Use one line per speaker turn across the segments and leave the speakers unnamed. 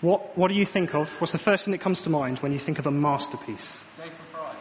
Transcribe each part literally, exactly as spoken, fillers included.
What, what do you think of? What's the first thing that comes to mind when you think of a masterpiece?
Jason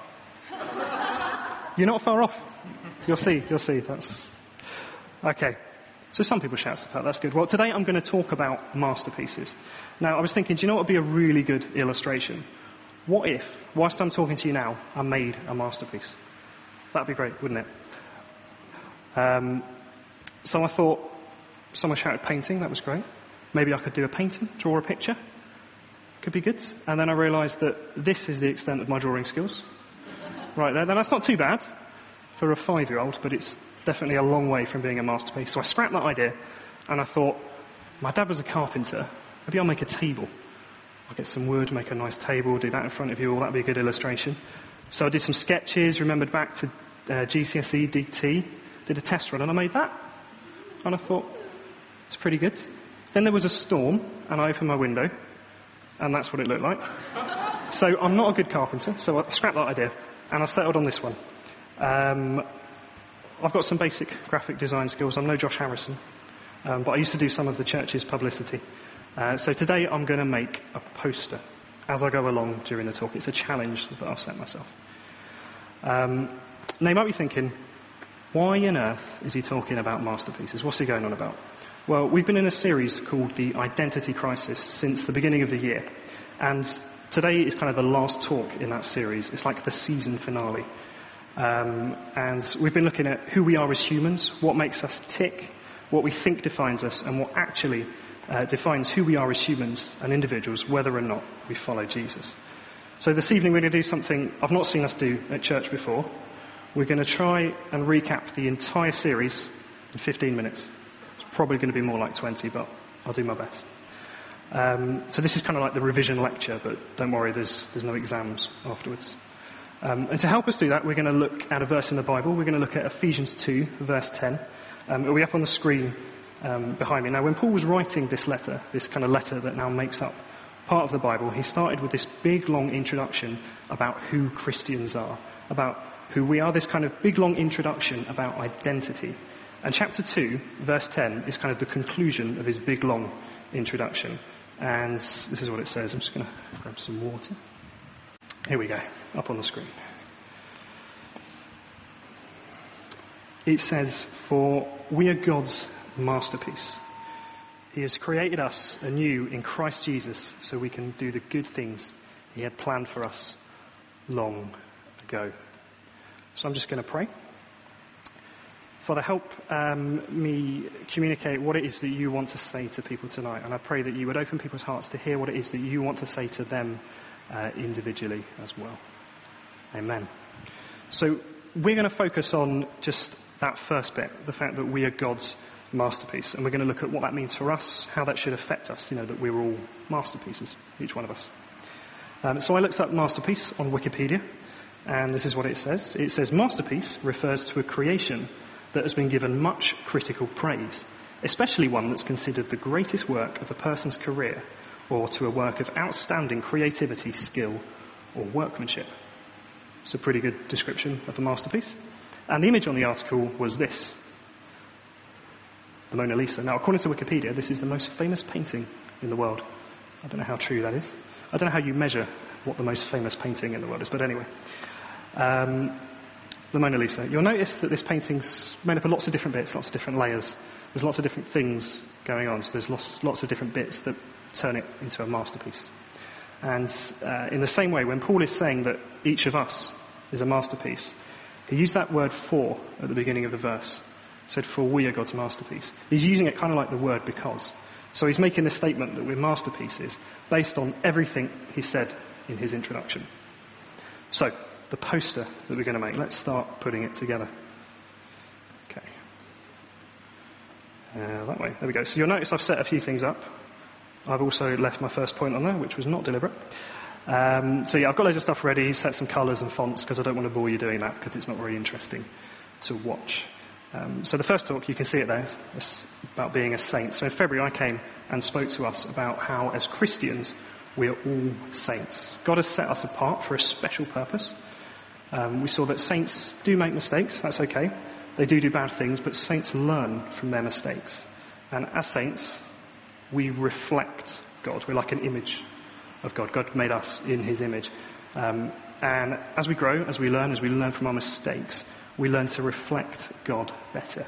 Fry.
You're not far off. You'll see, you'll see. That's okay. So some people shout stuff out. That's good. Well, today I'm going to talk about masterpieces. Now, I was thinking, do you know what would be a really good illustration? What if, whilst I'm talking to you now, I made a masterpiece? That'd be great, wouldn't it? Um, so I thought, someone shouted painting. That was great. Maybe I could do a painting, draw a picture. Could be good. And then I realised that this is the extent of my drawing skills. Right there. Then that's not too bad for a five-year-old, but it's definitely a long way from being a masterpiece. So I scrapped that idea, and I thought, my dad was a carpenter. Maybe I'll make a table. I'll get some wood, make a nice table, do that in front of you all. That'd be a good illustration. So I did some sketches, remembered back to uh, G C S E, D T, did a test run, and I made that. And I thought, it's pretty good. Then there was a storm, and I opened my window, and that's what it looked like. So I'm not a good carpenter, so I scrapped that idea, and I settled on this one. Um, I've got some basic graphic design skills. I'm no Josh Harrison, um, but I used to do some of the church's publicity. Uh, so today I'm going to make a poster as I go along during the talk. It's a challenge that I've set myself. Um, now you might be thinking, why on earth is he talking about masterpieces? What's he going on about? Well, we've been in a series called The Identity Crisis since the beginning of the year. And today is kind of the last talk in that series. It's like the season finale. Um, and we've been looking at who we are as humans, what makes us tick, what we think defines us, and what actually uh, defines who we are as humans and individuals, whether or not we follow Jesus. So this evening we're going to do something I've not seen us do at church before. We're going to try and recap the entire series in fifteen minutes. Probably going to be more like twenty, but I'll do my best. Um, so this is kind of like the revision lecture, but don't worry, there's there's no exams afterwards. Um, and to help us do that, we're going to look at a verse in the Bible. We're going to look at Ephesians two, verse ten. Um, it'll be up on the screen um, behind me. Now, when Paul was writing this letter, this kind of letter that now makes up part of the Bible, he started with this big, long introduction about who Christians are, about who we are, this kind of big, long introduction about identity. And chapter two, verse ten, is kind of the conclusion of his big, long introduction. And this is what it says. I'm just going to grab some water. Here we go, up on the screen. It says, "For we are God's masterpiece. He has created us anew in Christ Jesus so we can do the good things he had planned for us long ago." So I'm just going to pray. Father, help um, me communicate what it is that you want to say to people tonight. And I pray that you would open people's hearts to hear what it is that you want to say to them uh, individually as well. Amen. So we're going to focus on just that first bit, the fact that we are God's masterpiece. And we're going to look at what that means for us, how that should affect us, you know, that we're all masterpieces, each one of us. Um, so I looked up masterpiece on Wikipedia, and this is what it says. It says, masterpiece refers to a creation that has been given much critical praise, especially one that's considered the greatest work of a person's career, or to a work of outstanding creativity, skill, or workmanship. It's a pretty good description of a masterpiece. And the image on the article was this: the Mona Lisa. Now, according to Wikipedia, this is the most famous painting in the world. I don't know how true that is. I don't know how you measure what the most famous painting in the world is, but anyway. Um, the Mona Lisa. You'll notice that this painting's made up of lots of different bits, lots of different layers. There's lots of different things going on, so there's lots, lots of different bits that turn it into a masterpiece. And uh, in the same way, when Paul is saying that each of us is a masterpiece, he used that word "for" at the beginning of the verse. He said, "For we are God's masterpiece." He's using it kind of like the word "because." So he's making the statement that we're masterpieces based on everything he said in his introduction. So, the poster that we're going to make, let's start putting it together. Okay. Uh, that way. There we go. So you'll notice I've set a few things up. I've also left my first point on there, which was not deliberate. Um, so yeah, I've got loads of stuff ready, set some colours and fonts, because I don't want to bore you doing that, because it's not very interesting to watch. Um, so the first talk, you can see it there, it's about being a saint. So in February I came and spoke to us about how, as Christians, we are all saints. God has set us apart for a special purpose. Um, we saw that saints do make mistakes, that's okay. They do do bad things, but saints learn from their mistakes. And as saints, we reflect God. We're like an image of God. God made us in his image. Um, and as we grow, as we learn, as we learn from our mistakes, we learn to reflect God better.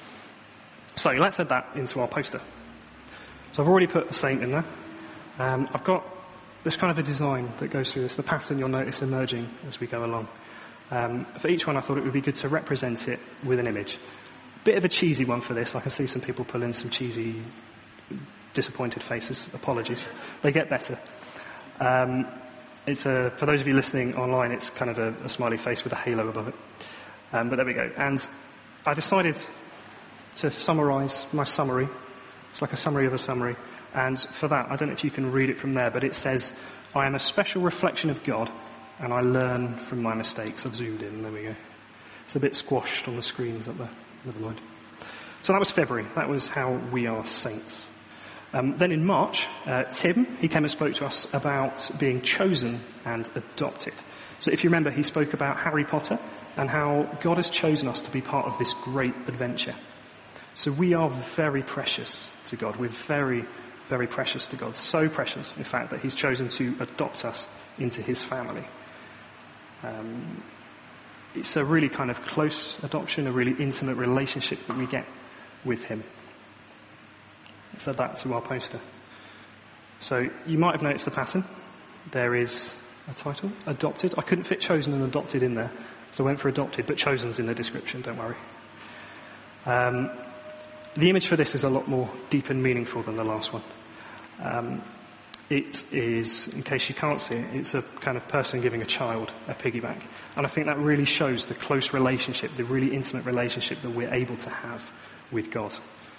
So let's add that into our poster. So I've already put a saint in there. Um, I've got this kind of a design that goes through this, the pattern you'll notice emerging as we go along. Um, for each one, I thought it would be good to represent it with an image. Bit of a cheesy one for this. I can see some people pull in some cheesy, disappointed faces. Apologies. They get better. Um, it's a, for those of you listening online, it's kind of a, a smiley face with a halo above it. Um, but there we go. And I decided to summarise my summary. It's like a summary of a summary. And for that, I don't know if you can read it from there, but it says, I am a special reflection of God, and I learn from my mistakes. I've zoomed in. There we go. It's a bit squashed on the screens up there. Never mind. So that was February. That was how we are saints. Um, then in March, uh, Tim, he came and spoke to us about being chosen and adopted. So if you remember, he spoke about Harry Potter and how God has chosen us to be part of this great adventure. So we are very precious to God. We're very, very precious to God. So precious, in fact, that he's chosen to adopt us into his family. Um, it's a really kind of close adoption, a really intimate relationship that we get with him. Let's add that to our poster. So you might have noticed the pattern. There is a title, adopted. I couldn't fit chosen and adopted in there, so I went for adopted, but chosen's in the description, don't worry. Um, the image for this is a lot more deep and meaningful than the last one. Um, it is, in case you can't see it, it's a kind of person giving a child a piggyback. And I think that really shows the close relationship, the really intimate relationship that we're able to have with God.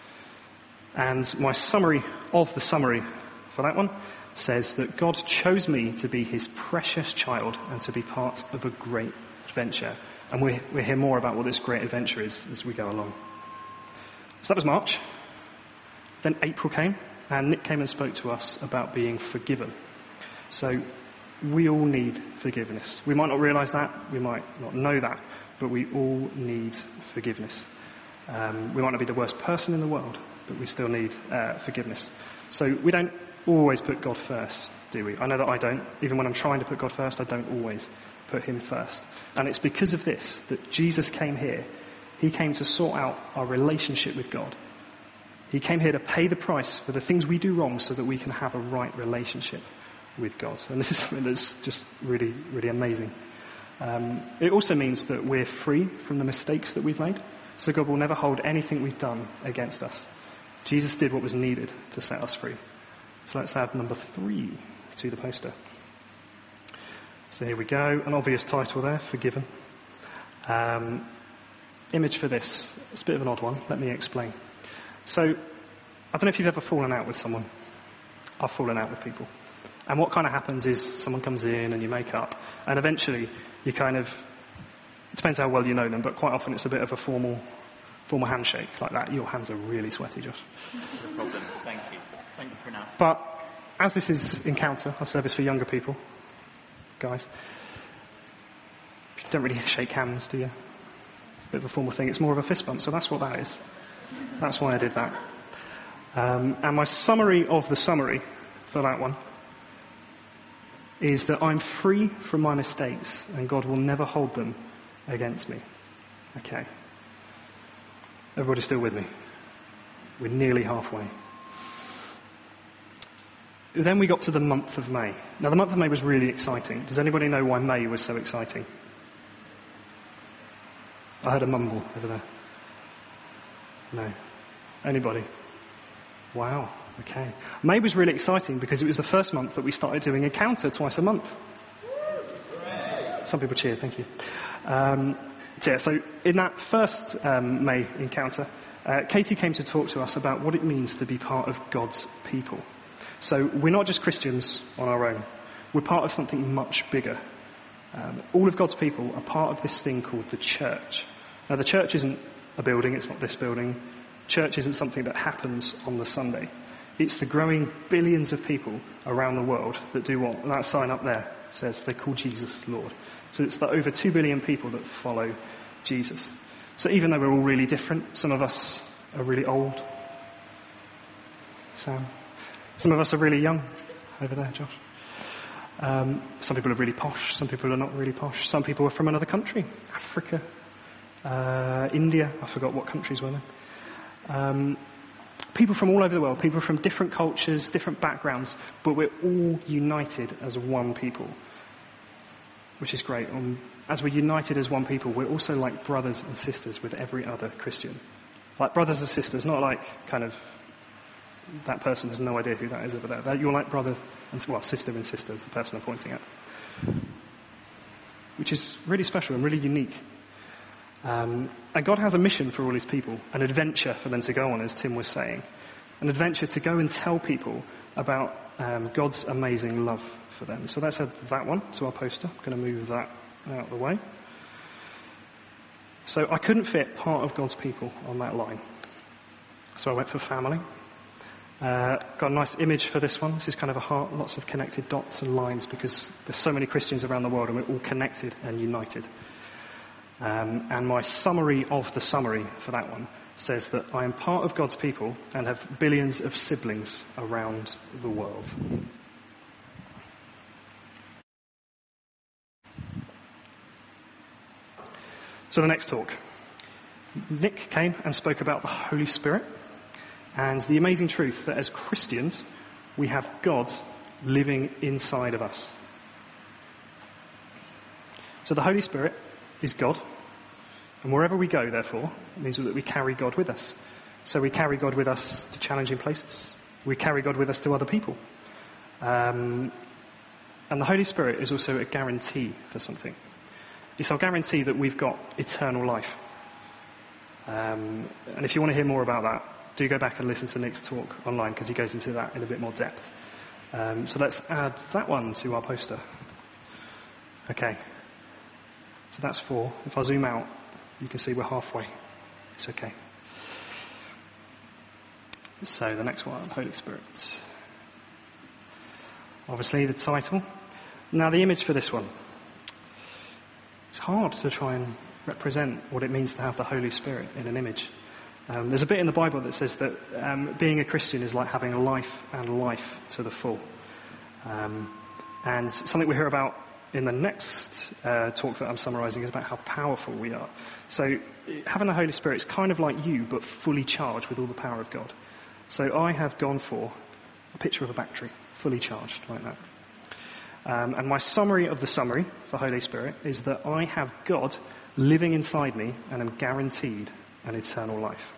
And my summary of the summary for that one says that God chose me to be his precious child and to be part of a great adventure. And we, we'll hear more about what this great adventure is as we go along. So that was March. Then April came, and Nick came and spoke to us about being forgiven. So we all need forgiveness. We might not realise that, we might not know that, but we all need forgiveness. Um, we might not be the worst person in the world, but we still need uh, forgiveness. So we don't always put God first, do we? I know that I don't. Even when I'm trying to put God first, I don't always put him first. And it's because of this that Jesus came here. He came to sort out our relationship with God. He came here to pay the price for the things we do wrong so that we can have a right relationship with God. And this is something that's just really, really amazing. Um, it also means that we're free from the mistakes that we've made. So God will never hold anything we've done against us. Jesus did what was needed to set us free. So let's add number three to the poster. So here we go. An obvious title there, Forgiven. Um, image for this. It's a bit of an odd one. Let me explain. So, I don't know if you've ever fallen out with someone. I've fallen out with people. And what kind of happens is someone comes in and you make up. And eventually, you kind of, it depends how well you know them, but quite often it's a bit of a formal formal handshake like that. Your hands are really sweaty, Josh.
No problem. Thank you. Thank you for announcing.
But as this is Encounter, our service for younger people, guys, you don't really shake hands, do you? Bit of a formal thing. It's more of a fist bump, so that's what that is. That's why I did that. Um, and my summary of the summary for that one is that I'm free from my mistakes and God will never hold them against me. Okay. Everybody still with me? We're nearly halfway. Then we got to the month of May. Now the month of May was really exciting. Does anybody know why May was so exciting? I heard a mumble over there. No. Anybody? Wow. Okay. May was really exciting because it was the first month that we started doing Encounter twice a month. Some people cheer, thank you. Um, so, yeah, so in that first um, May Encounter, uh, Katie came to talk to us about what it means to be part of God's people. So we're not just Christians on our own. We're part of something much bigger. Um, all of God's people are part of this thing called the church. Now, the church isn't a building, it's not this building. Church isn't something that happens on the Sunday. It's the growing billions of people around the world that do what? And that sign up there says they call Jesus Lord. So it's the over two billion people that follow Jesus. So even though we're all really different, some of us are really old. Sam? Some of us are really young over there, Josh. Um, some people are really posh. Some people are not really posh. Some people are from another country, Africa, uh, India. I forgot what countries were there. Um, people from all over the world, people from different cultures, different backgrounds, but we're all united as one people, which is great. Um, as we're united as one people, we're also like brothers and sisters with every other Christian. Like brothers and sisters, not like kind of that person has no idea who that is over there. You're like brother and, well, sister and sister is the person I'm pointing at. Which is really special and really unique. Um, and God has a mission for all his people, an adventure for them to go on, as Tim was saying. An adventure to go and tell people about um, God's amazing love for them. So let's add that one to our poster. I'm going to move that out of the way. So I couldn't fit part of God's people on that line. So I went for family. Uh, got a nice image for this one. This is kind of a heart, lots of connected dots and lines because there's so many Christians around the world and we're all connected and united. Um, and my summary of the summary for that one says that I am part of God's people and have billions of siblings around the world. So the next talk. Nick came and spoke about the Holy Spirit and the amazing truth that as Christians, we have God living inside of us. So the Holy Spirit is God. And wherever we go, therefore, it means that we carry God with us. So we carry God with us to challenging places. We carry God with us to other people. Um, and the Holy Spirit is also a guarantee for something. It's our guarantee that we've got eternal life. Um, and if you want to hear more about that, do go back and listen to Nick's talk online because he goes into that in a bit more depth. Um, so let's add that one to our poster. Okay. So that's four. If I zoom out, you can see we're halfway. It's okay. So the next one, Holy Spirit. Obviously the title. Now the image for this one. It's hard to try and represent what it means to have the Holy Spirit in an image. Um, there's a bit in the Bible that says that um, being a Christian is like having life and life to the full. Um, and something we hear about in the next uh, talk that I'm summarising is about how powerful we are. So having the Holy Spirit is kind of like you, but fully charged with all the power of God. So I have gone for a picture of a battery, fully charged like that. Um, and my summary of the summary for Holy Spirit is that I have God living inside me and am guaranteed an eternal life.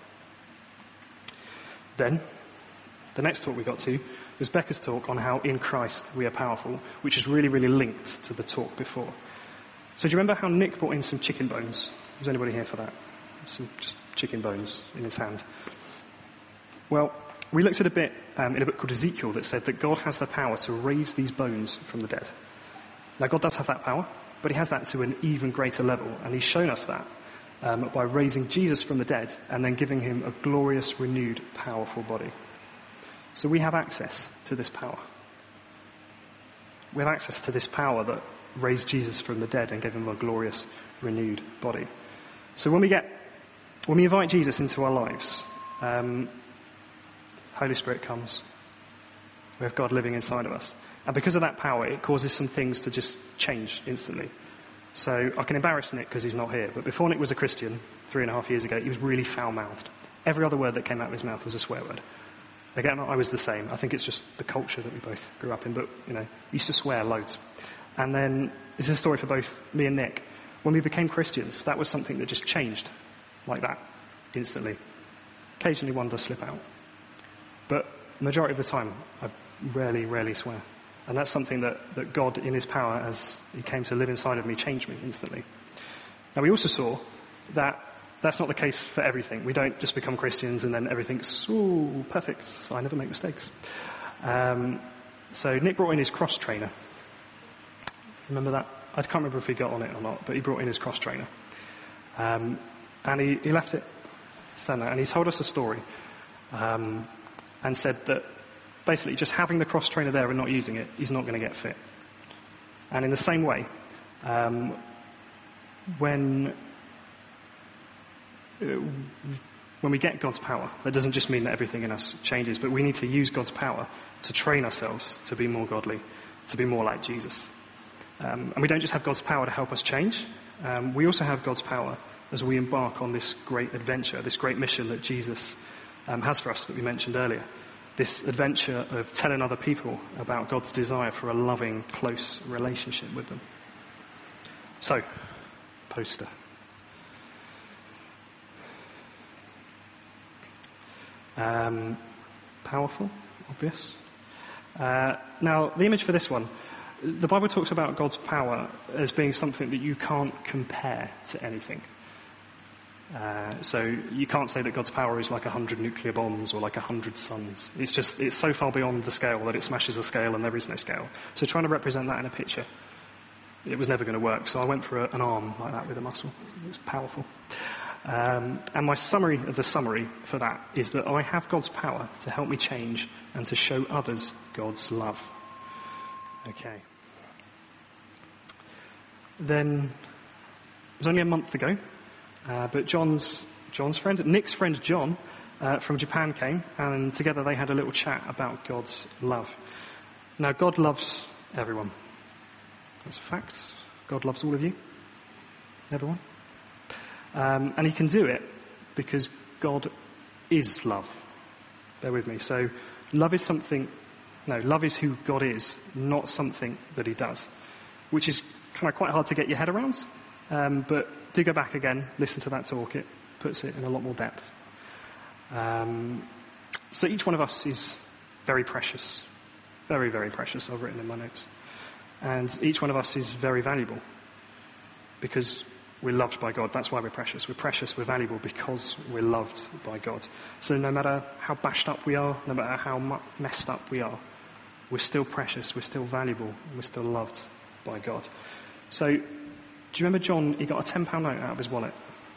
Then, the next talk we got to was Becca's talk on how in Christ we are powerful, which is really, really linked to the talk before. So do you remember how Nick brought in some chicken bones? Was anybody here for that? Some just chicken bones in his hand. Well, we looked at a bit um, in a book called Ezekiel that said that God has the power to raise these bones from the dead. Now, God does have that power, but he has that to an even greater level, and he's shown us that um, by raising Jesus from the dead and then giving him a glorious, renewed, powerful body. So we have access to this power. We have access to this power that raised Jesus from the dead and gave him a glorious, renewed body. So when we get, when we invite Jesus into our lives, um, Holy Spirit comes. We have God living inside of us. And because of that power, it causes some things to just change instantly. So I can embarrass Nick because he's not here, but before Nick was a Christian, three and a half years ago, he was really foul-mouthed. Every other word that came out of his mouth was a swear word. Again, I was the same. I think it's just the culture that we both grew up in, but, you know, we used to swear loads. And then, this is a story for both me and Nick. When we became Christians, that was something that just changed like that, instantly. Occasionally one does slip out. But majority of the time, I rarely, rarely swear. And that's something that, that God, in his power, as he came to live inside of me, changed me instantly. Now, we also saw that that's not the case for everything. We don't just become Christians and then everything's, ooh, perfect. I never make mistakes. Um, so Nick brought in his cross trainer. Remember that? I can't remember if he got on it or not, but he brought in his cross trainer. Um, and he, he left it stand there, and he told us a story um, and said that basically just having the cross trainer there and not using it, he's not going to get fit. And in the same way, um, when... when we get God's power, that doesn't just mean that everything in us changes, but we need to use God's power to train ourselves to be more godly, to be more like Jesus. Um, and we don't just have God's power to help us change. Um, we also have God's power as we embark on this great adventure, this great mission that Jesus um, has for us that we mentioned earlier. This adventure of telling other people about God's desire for a loving, close relationship with them. So, poster. Um, powerful, obvious. Uh, now, the image for this one, the Bible talks about God's power as being something that you can't compare to anything. Uh, so you can't say that God's power is like a hundred nuclear bombs or like a hundred suns. It's just, it's so far beyond the scale that it smashes the scale and there is no scale. So trying to represent that in a picture, it was never going to work. So I went for a, an arm like that with a muscle. It was powerful. Um, and my summary of the summary for that is that I have God's power to help me change and to show others God's love. Okay. Then, it was only a month ago, uh, but John's, John's friend, Nick's friend John, uh, from Japan came, and together they had a little chat about God's love. Now, God loves everyone. That's a fact. God loves all of you. Everyone. Um, and he can do it because God is love. Bear with me. So, love is something, no, love is who God is, not something that he does, which is kind of quite hard to get your head around. Um, but do go back again, listen to that talk. It puts it in a lot more depth. Um, so each one of us is very precious. Very, very precious, I've written in my notes. And each one of us is very valuable because we're loved by God. That's why we're precious. We're precious, we're valuable because we're loved by God. So no matter how bashed up we are, no matter how mu- messed up we are, we're still precious, we're still valuable, we're still loved by God. So, do you remember John, he got a ten pound note out of his wallet?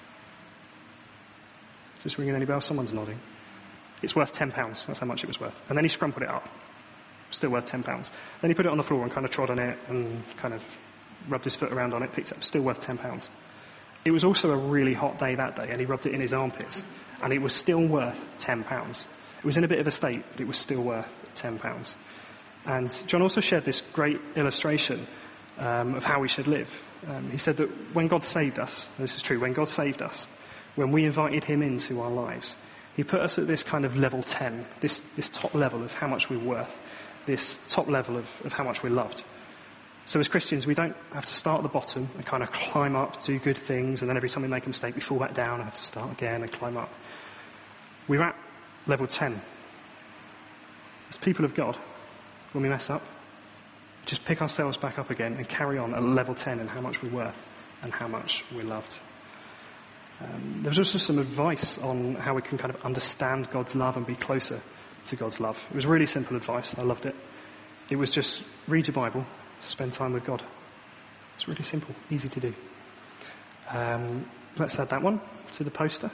Is this ringing any bells? Someone's nodding. It's worth ten pounds, that's how much it was worth. And then he scrumpled it up. Still worth ten pounds. Then he put it on the floor and kind of trod on it and kind of rubbed his foot around on it, picked it up, still worth ten pounds. It was also a really hot day that day, and he rubbed it in his armpits, and it was still worth ten pounds. It was in a bit of a state, but it was still worth ten pounds. And John also shared this great illustration um, of how we should live. Um, he said that when God saved us, this is true, when God saved us, when we invited him into our lives, he put us at this kind of level ten, this, this top level of how much we're worth, this top level of, of how much we're loved. So as Christians, we don't have to start at the bottom and kind of climb up, do good things, and then every time we make a mistake, we fall back down and have to start again and climb up. We're at level ten. As people of God, when we mess up, just pick ourselves back up again and carry on at level ten in how much we're worth and how much we're loved. Um, there was also some advice on how we can kind of understand God's love and be closer to God's love. It was really simple advice. I loved it. It was just read your Bible, spend time with God. It's really simple, easy to do. Um, let's add that one to the poster.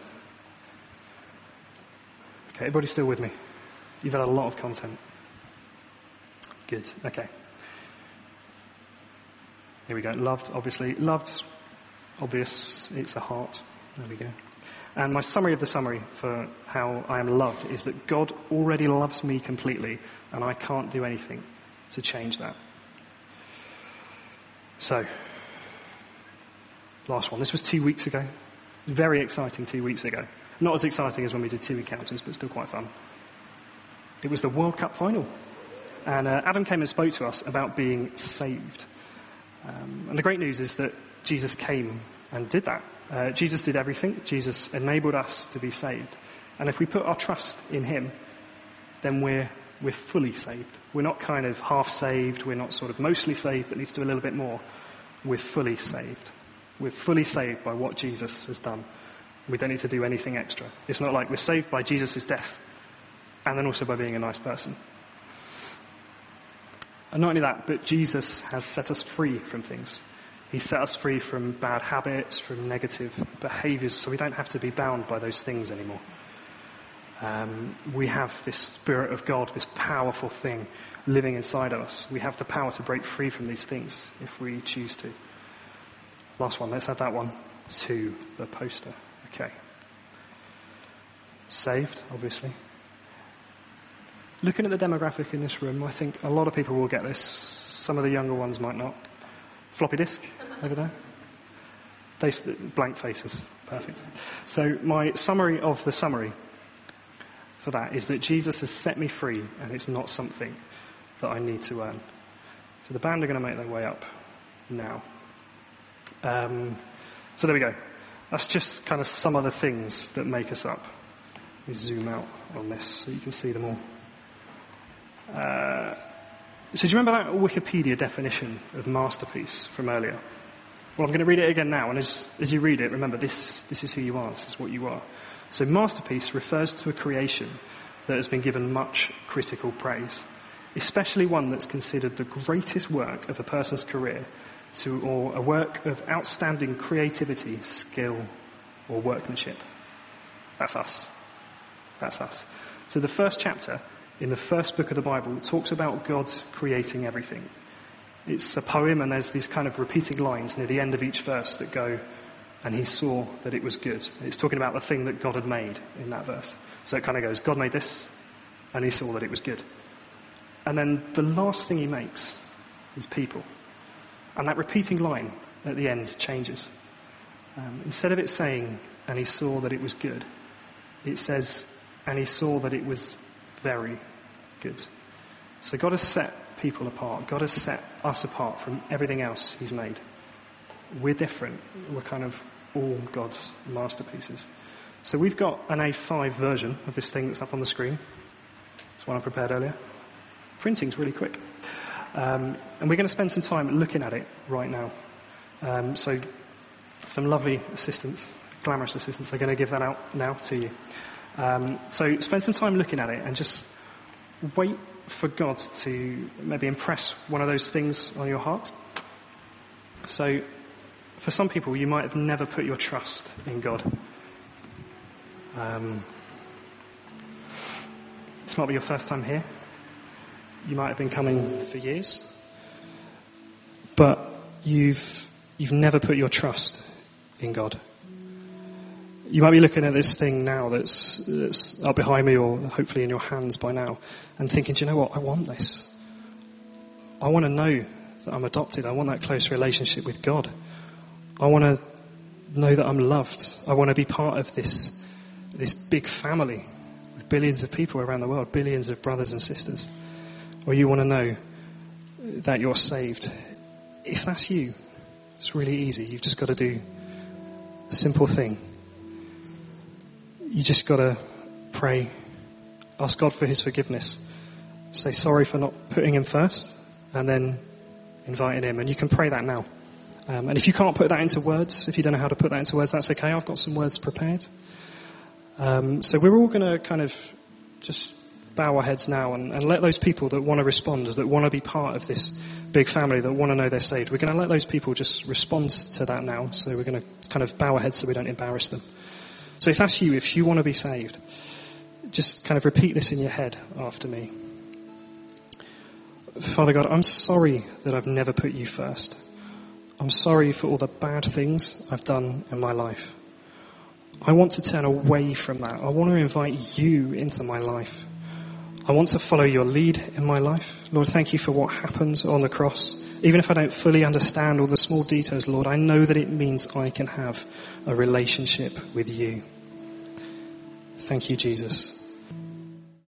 Okay, everybody's still with me? You've had a lot of content. Good, okay. Here we go. Loved, obviously. Loved, obvious. It's a heart. There we go. And my summary of the summary for how I am loved is that God already loves me completely, and I can't do anything to change that. So, last one. This was two weeks ago. Very exciting two weeks ago. Not as exciting as when we did two encounters, but still quite fun. It was the World Cup final. And uh, Adam came and spoke to us about being saved. Um, and the great news is that Jesus came and did that. Uh, Jesus did everything. Jesus enabled us to be saved. And if we put our trust in him, then we're we're fully saved. We're not kind of half saved. We're not sort of mostly saved, but need to do a little bit more. We're fully saved. We're fully saved by what Jesus has done. We don't need to do anything extra. It's not like we're saved by Jesus' death and then also by being a nice person. And not only that, but Jesus has set us free from things. He set us free from bad habits, from negative behaviours, so we don't have to be bound by those things anymore. Um, we have this Spirit of God, this powerful thing living inside of us. We have the power to break free from these things if we choose to. Last one, let's add that one to the poster. Okay. saved, obviously. Looking at the demographic in this room, I think a lot of people will get this. Some of the younger ones might not. Floppy disk over there. They, blank faces. Perfect. So my summary of the summary for that is that Jesus has set me free, and it's not something that I need to earn. So the band are going to make their way up now. Um, so there we go. That's just kind of some of the things that make us up. Let me zoom out on this so you can see them all. Uh, so do you remember that Wikipedia definition of masterpiece from earlier? Well, I'm going to read it again now, and as, as you read it, remember, this, this is who you are, this is what you are. So masterpiece refers to a creation that has been given much critical praise, especially one that's considered the greatest work of a person's career, to, or a work of outstanding creativity, skill, or workmanship. That's us. That's us. So the first chapter in the first book of the Bible talks about God creating everything. It's a poem, and there's these kind of repeating lines near the end of each verse that go, and he saw that it was good. It's talking about the thing that God had made in that verse. So it kind of goes, God made this, and he saw that it was good. And then the last thing he makes is people. And that repeating line at the end changes. Um, instead of it saying, and he saw that it was good, it says, and he saw that it was very good. So God has set people apart. God has set us apart from everything else he's made. We're different. We're kind of all God's masterpieces. So we've got an A five version of this thing that's up on the screen. It's one I prepared earlier. Printing's really quick. Um, and we're going to spend some time looking at it right now. Um, so some lovely assistants, glamorous assistants, are going to give that out now to you. Um, so spend some time looking at it and just wait for God to maybe impress one of those things on your heart. So for some people, you might have never put your trust in God. Um, this might be your first time here. You might have been coming for years, but you've you've never put your trust in God. You might be looking at this thing now that's that's up behind me, or hopefully in your hands by now, and thinking, do you know what? I want this. I want to know that I'm adopted. I want that close relationship with God. I want to know that I'm loved. I want to be part of this this big family with billions of people around the world, billions of brothers and sisters. Or you want to know that you're saved. If that's you, it's really easy. You've just got to do a simple thing. You just got to pray, ask God for his forgiveness, say sorry for not putting him first, and then inviting him. And you can pray that now. Um, and if you can't put that into words, if you don't know how to put that into words, that's okay. I've got some words prepared. Um, so we're all going to kind of just bow our heads now and, and let those people that want to respond, that want to be part of this big family, that want to know they're saved, we're going to let those people just respond to that now. So we're going to kind of bow our heads so we don't embarrass them. So if that's you, if you want to be saved, just kind of repeat this in your head after me. Father God, I'm sorry that I've never put you first. I'm sorry for all the bad things I've done in my life. I want to turn away from that. I want to invite you into my life. I want to follow your lead in my life. Lord, thank you for what happened on the cross. Even if I don't fully understand all the small details, Lord, I know that it means I can have a relationship with you. Thank you, Jesus.